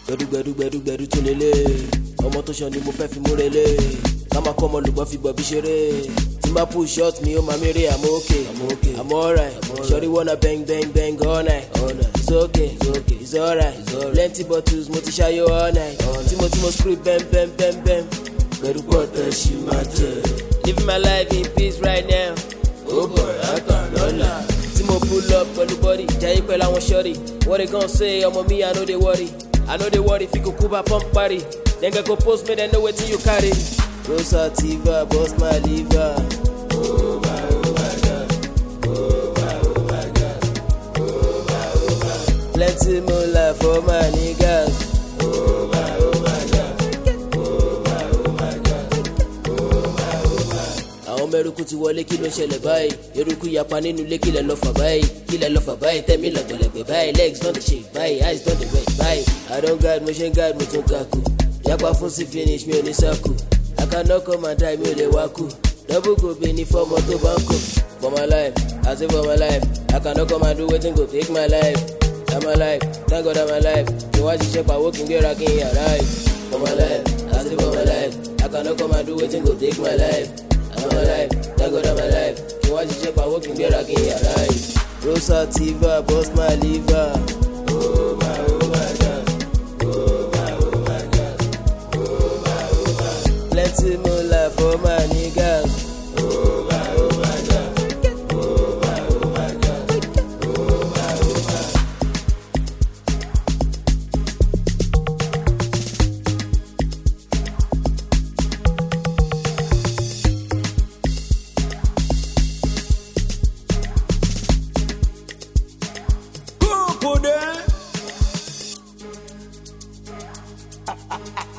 gbẹdúgbẹdú tún lélẹ̀ ọmọ tó ṣan ni mo fẹ́ fi mú relé ká máa kọ́ ọmọ lùgbọ́n fi gbọ̀bí ṣeré tí má push shot mi ó máa méré I'm okay I'm alright shorty wanna bang all night it's okay it's alright plenty bottles mo ti ṣayọ all night tí mo screw bẹ́m pẹ̀lú pọ̀tẹ́ ṣì máa jẹ living my life in peace right now oh boy I can't lọ́la tí mo pull up pẹ̀lú body jayé pẹ̀lú àwọn shorty what they gon say ọmọ mi I no dey worry fi kúkú bá pump party then get go post me then know wetin you carry Rosa Tiva boss my liver oh my god plenty moolah for my niggas oh my god àwọn mẹ́rùkù ti wọlé kí ló ń ṣẹlẹ̀ báyìí eruku yapa nínú ilé kílẹ̀ lọ fà báyìí tẹ̀mí lọ̀gbẹ̀lẹ̀gbẹ̀ báyìí legs don dey shake báyìí eyes don dey wet báyìí I don guide mo ṣe ń guide mo tún kakú yapa fún sí finish mi ò ní sáku I cannot come and die mi ò lè wá kú double go be ní fọ́mọ tó bá ń kù for my life I say for my life I cannot come and do wetin go take my life I'm alive thank God I'm alive kí wá ṣiṣẹ́ pàwọ́ kí n gbéra kí n arrive for my life I say for my life I cannot come and do wetin go take my life I'm alive thank God I'm alive kí wá ṣiṣẹ́ pàwọ́ kí n gbéra kí n arrive Rosa Tiva boss my liver oh my god plenty moolah for my niggas oh my god Put it.